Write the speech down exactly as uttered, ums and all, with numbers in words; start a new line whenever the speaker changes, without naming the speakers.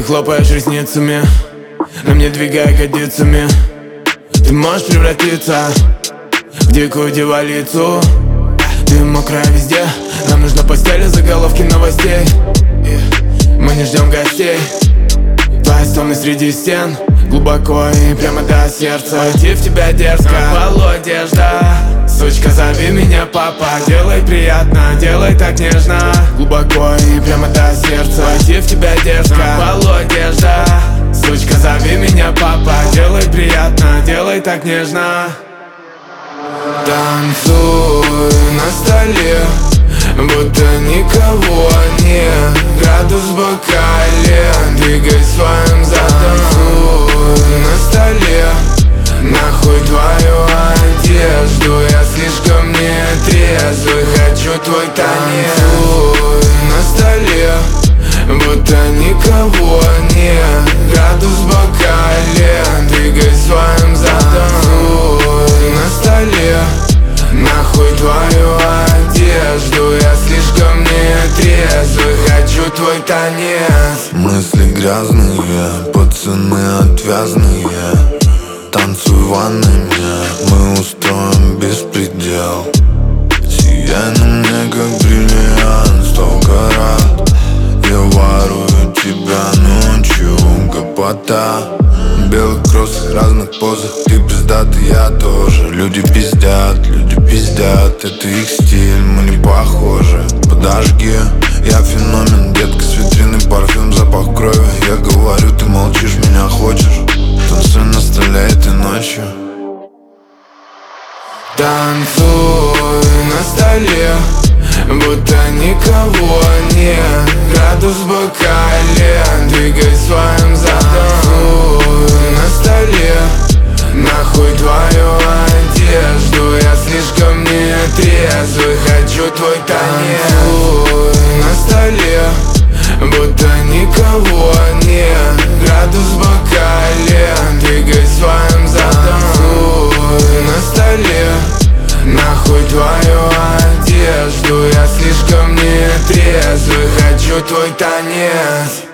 хлопаешь ресницами, на мне двигая ягодицами. Ты можешь превратиться в дикую дьяволицу. Ты мокрая везде, нам нужна постель и заголовки новостей. Мы не ждем гостей. Твоя стомность среди стен, глубоко и прямо до сердца. Войти в тебя дерзко, полу одежда. Сучка, зови меня папа, делай приятно, делай так нежно. Глубоко и прямо до сердца. Войти в тебя дерзко, полу одежда. Сучка, зови меня папа, делай приятно, делай так нежно. Танцуй на столе, будто никого нет. Градус в бокале, двигай своим задом. Танцуй на столе, нахуй твою одежду. Я слишком не трезвый, хочу твой танец. Танцуй на столе, будто никого нет. Градус в бокале, двигай своим задом. Танцуй на столе, нахуй твою одежду. Я слишком не трезвый, хочу твой танец.
Мысли грязные, пацаны отвязные. Танцуй в ванной мне, мы устроим беспредел. Сияй на мне как бриллиант, сто карат. Я ворую тебя ночью, гопота. Белый кросс в разных позах, ты пиздатый, я тоже. Люди пиздят, люди пиздят, это их стиль, мы не похожи. Подожги, я феномен, детка с витрины, парфюм, запах крови. Я говорю, ты молчишь, меня хочешь. Танцуй на столе этой ночью.
Танцуй на столе, будто никого нет. Градус в бокале, двигай своим задом. Танцуй на столе, нахуй твою одежду. Я слишком не трезвый, хочу твой танец. Танцуй на столе, будто никого нет. Градус в бокале, двигай своим задом. Танцуй на столе, нахуй твою одежду. Я слишком не трезвый, хочу твой танец.